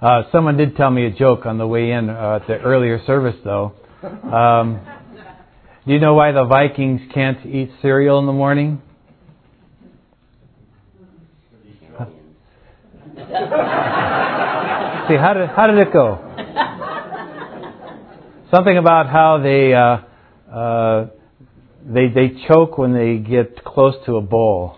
Someone did tell me a joke on the way in at the earlier service, though. Do you know why the Vikings can't eat cereal in the morning? See, how did it go? Something about how they choke when they get close to a bowl.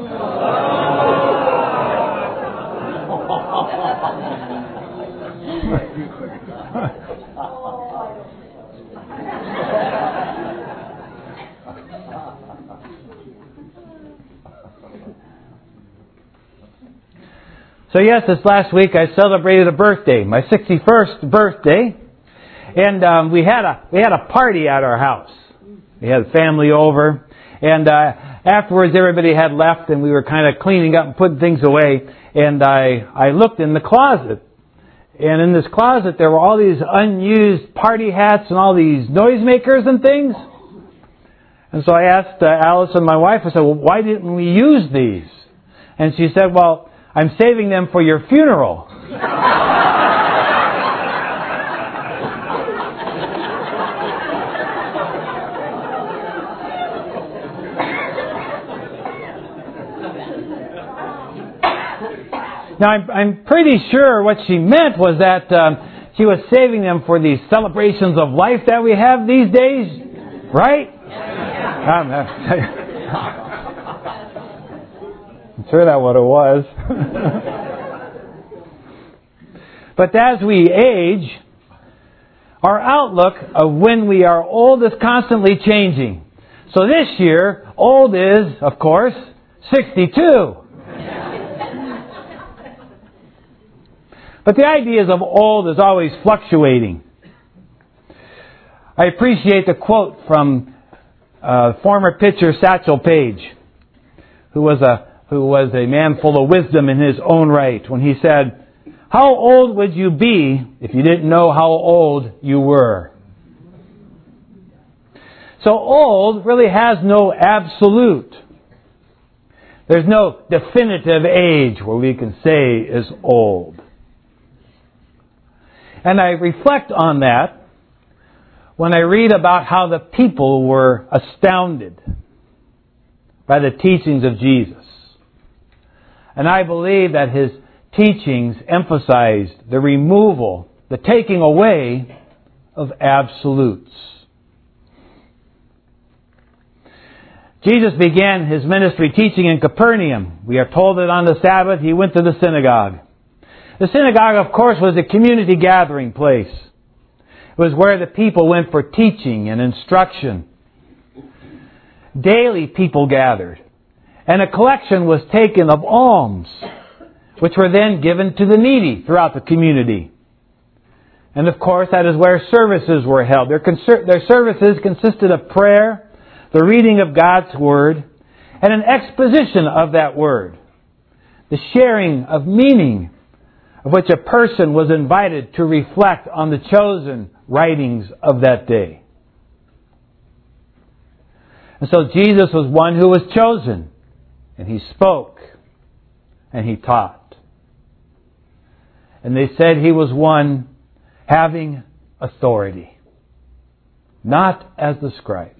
So yes, this last week I celebrated a birthday, my 61st birthday, and we had a party at our house. We had family over, and afterwards everybody had left, and we were kind of cleaning up and putting things away. And I looked in the closet, and in this closet there were all these unused party hats and all these noisemakers and things. And so I asked Alice and my wife, I said, well, why didn't we use these? And she said, well, I'm saving them for your funeral. Now, I'm pretty sure what she meant was that she was saving them for these celebrations of life that we have these days, right? I'm sure that's what it was. But as we age, our outlook of when we are old is constantly changing. So this year, old is, of course, 62. But the ideas of old is always fluctuating. I appreciate the quote from former pitcher Satchel Paige, who was a man full of wisdom in his own right, when he said, "How old would you be if you didn't know how old you were?" So old really has no absolute. There's no definitive age where we can say is old. And I reflect on that when I read about how the people were astounded by the teachings of Jesus. And I believe that His teachings emphasized the removal, the taking away of absolutes. Jesus began His ministry teaching in Capernaum. We are told that on the Sabbath He went to the synagogue. The synagogue, of course, was a community gathering place. It was where the people went for teaching and instruction. Daily people gathered, and a collection was taken of alms, which were then given to the needy throughout the community. And of course, that is where services were held. Their services consisted of prayer, the reading of God's Word, and an exposition of that Word, the sharing of meaning, of which a person was invited to reflect on the chosen writings of that day. And so Jesus was one who was chosen, and He spoke, and He taught. And they said He was one having authority, not as the scribes.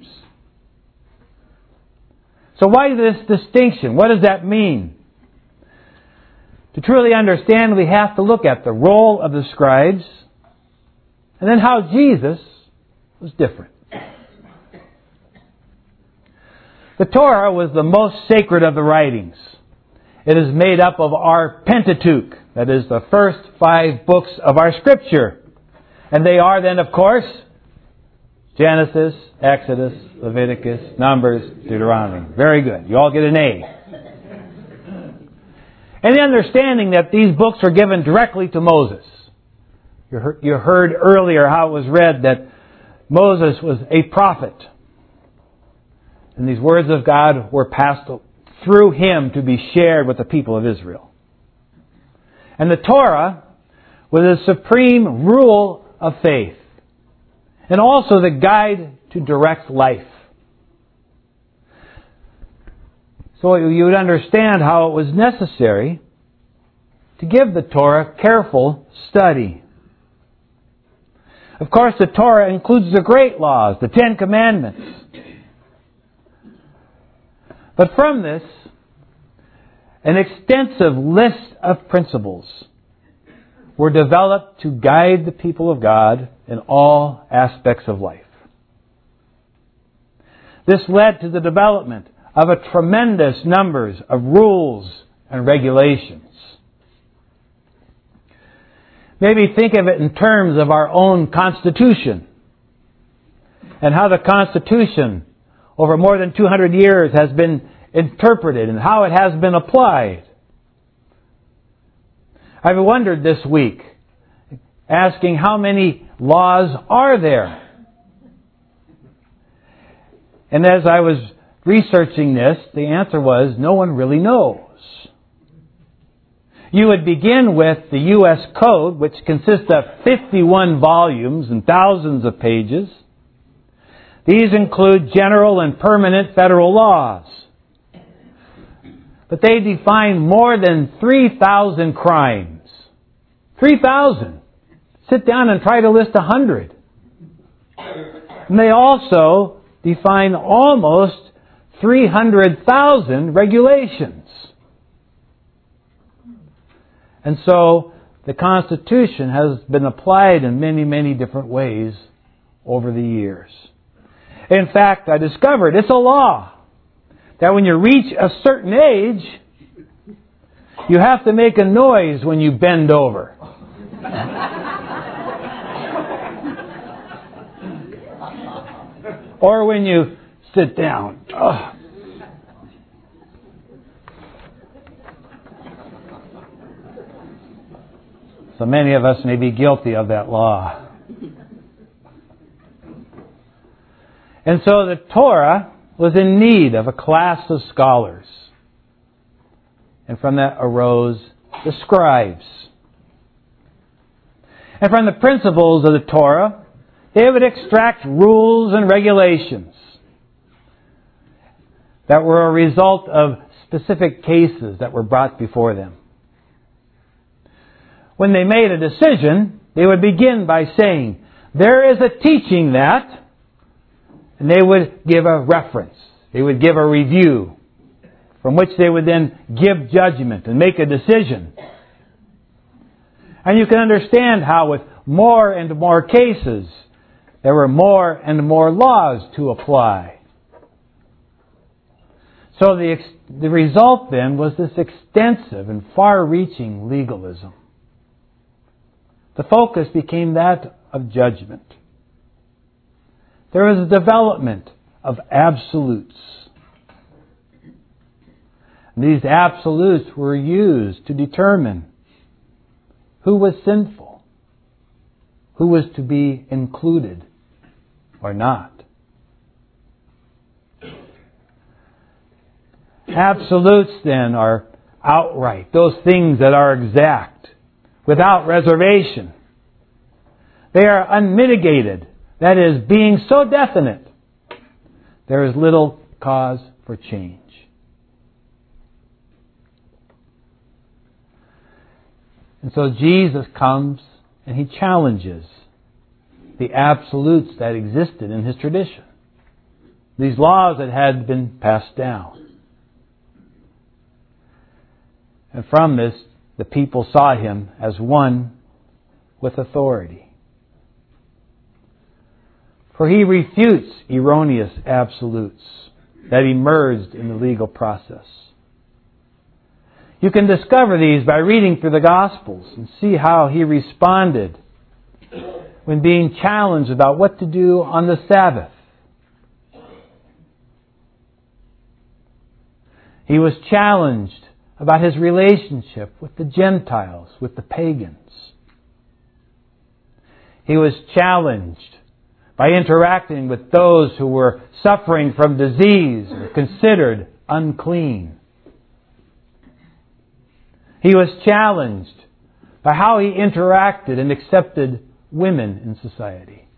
So why this distinction? What does that mean? To truly understand, we have to look at the role of the scribes, and then how Jesus was different. The Torah was the most sacred of the writings. It is made up of our Pentateuch, that is the first 5 books of our Scripture. And they are then, of course, Genesis, Exodus, Leviticus, Numbers, Deuteronomy. Very good. You all get an A. And the understanding that these books were given directly to Moses. You heard earlier how it was read that Moses was a prophet. And these words of God were passed through him to be shared with the people of Israel. And the Torah was the supreme rule of faith, and also the guide to direct life. So you would understand how it was necessary to give the Torah careful study. Of course, the Torah includes the great laws, the 10 Commandments. But from this, an extensive list of principles were developed to guide the people of God in all aspects of life. This led to the development of a tremendous numbers of rules and regulations. Maybe think of it in terms of our own Constitution and how the Constitution over more than 200 years has been interpreted and how it has been applied. I've wondered this week, asking how many laws are there? And as I was researching this, the answer was no one really knows. You would begin with the U.S. Code, which consists of 51 volumes and thousands of pages. These include general and permanent federal laws. But they define more than 3,000 crimes. 3,000! Sit down and try to list 100. And they also define almost 300,000 regulations. And so the Constitution has been applied in many, many different ways over the years. In fact, I discovered it's a law that when you reach a certain age, you have to make a noise when you bend over. Or when you sit down. Ugh. So many of us may be guilty of that law. And so the Torah was in need of a class of scholars. And from that arose the scribes. And from the principles of the Torah, they would extract rules and regulations that were a result of specific cases that were brought before them. When they made a decision, they would begin by saying, there is a teaching that, and they would give a reference. They would give a review from which they would then give judgment and make a decision. And you can understand how with more and more cases, there were more and more laws to apply. So the result then was this extensive and far-reaching legalism. The focus became that of judgment. There was a development of absolutes. These absolutes were used to determine who was sinful, who was to be included or not. Absolutes then are outright, those things that are exact, without reservation. They are unmitigated, that is, being so definite, there is little cause for change. And so Jesus comes and He challenges the absolutes that existed in His tradition. These laws that had been passed down. And from this, the people saw Him as one with authority. For He refutes erroneous absolutes that emerged in the legal process. You can discover these by reading through the Gospels and see how He responded when being challenged about what to do on the Sabbath. He was challenged about His relationship with the Gentiles, with the pagans. He was challenged by interacting with those who were suffering from disease or considered unclean. He was challenged by how He interacted and accepted women in society,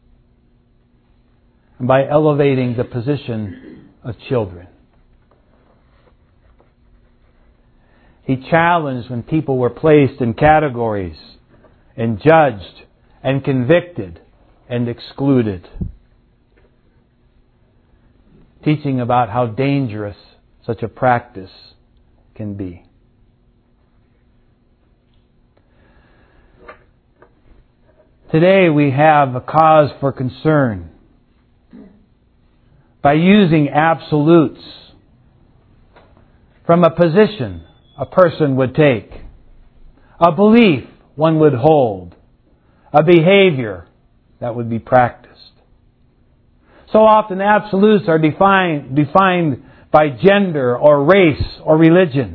and by elevating the position of children. He challenged when people were placed in categories and judged and convicted and excluded. Teaching about how dangerous such a practice can be. Today we have a cause for concern by using absolutes from a position a person would take, a belief one would hold, a behavior that would be practiced. So often absolutes are defined by gender or race or religion.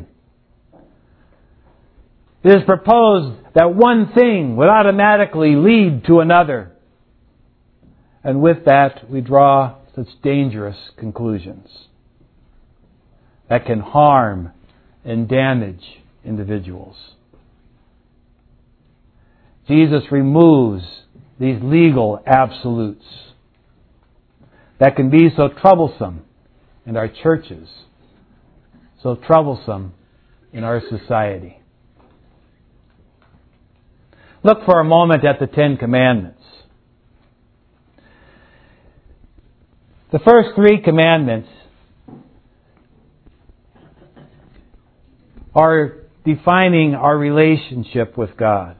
It is proposed that one thing would automatically lead to another. And with that, we draw such dangerous conclusions that can harm and damage individuals. Jesus removes these legal absolutes that can be so troublesome in our churches, so troublesome in our society. Look for a moment at the Ten Commandments. The first three commandments are defining our relationship with God.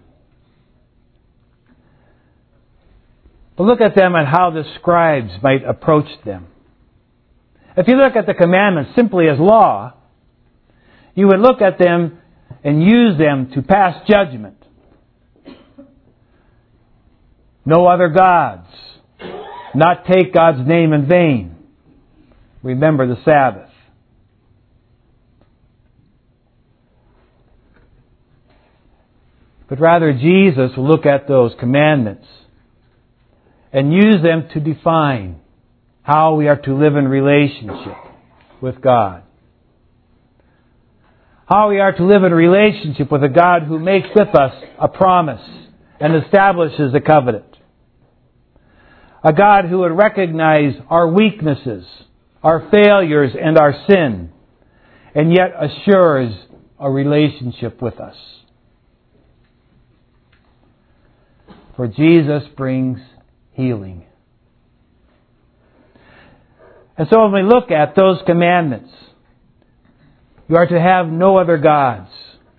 But look at them and how the scribes might approach them. If you look at the commandments simply as law, you would look at them and use them to pass judgment. No other gods. Not take God's name in vain. Remember the Sabbath. But rather Jesus will look at those commandments and use them to define how we are to live in relationship with God. How we are to live in relationship with a God who makes with us a promise and establishes a covenant. A God who would recognize our weaknesses, our failures, and our sin, and yet assures a relationship with us. For Jesus brings healing. And so when we look at those commandments, you are to have no other gods.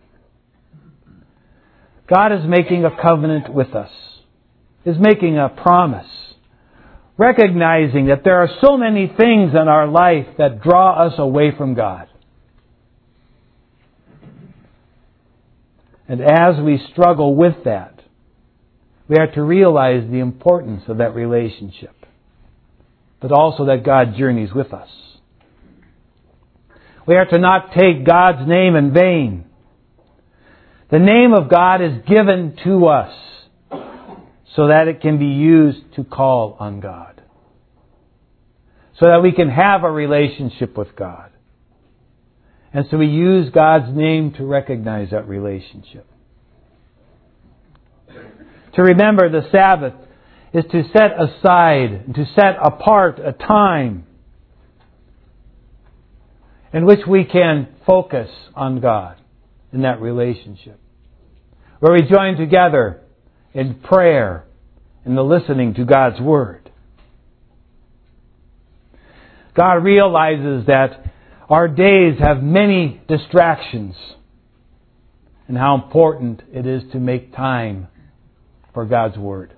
God is making a covenant with us, is making a promise, recognizing that there are so many things in our life that draw us away from God. And as we struggle with that, we are to realize the importance of that relationship, but also that God journeys with us. We are to not take God's name in vain. The name of God is given to us so that it can be used to call on God, so that we can have a relationship with God. And so we use God's name to recognize that relationship. To remember the Sabbath is to set aside, to set apart a time in which we can focus on God in that relationship, where we join together in prayer and the listening to God's Word. God realizes that our days have many distractions and how important it is to make time for God's Word.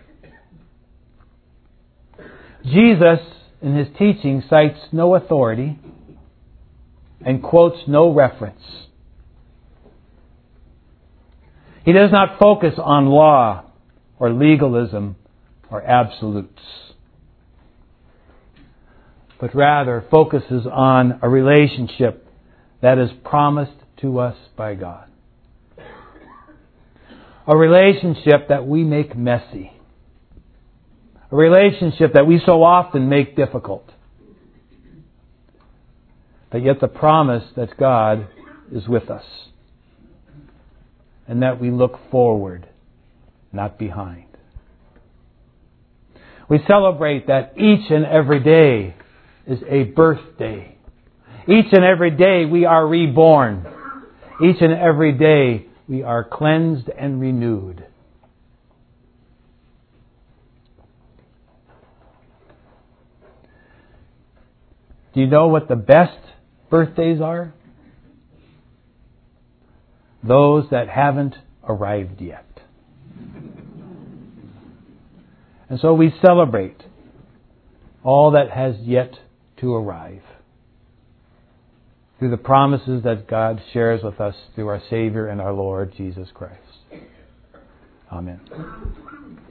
Jesus, in His teaching, cites no authority and quotes no reference. He does not focus on law or legalism or absolutes, but rather focuses on a relationship that is promised to us by God. A relationship that we make messy. A relationship that we so often make difficult. But yet the promise that God is with us. And that we look forward, not behind. We celebrate that each and every day is a birthday. Each and every day we are reborn. Each and every day we are cleansed and renewed. Do you know what the best birthdays are? Those that haven't arrived yet. And so we celebrate all that has yet to arrive through the promises that God shares with us through our Savior and our Lord Jesus Christ. Amen.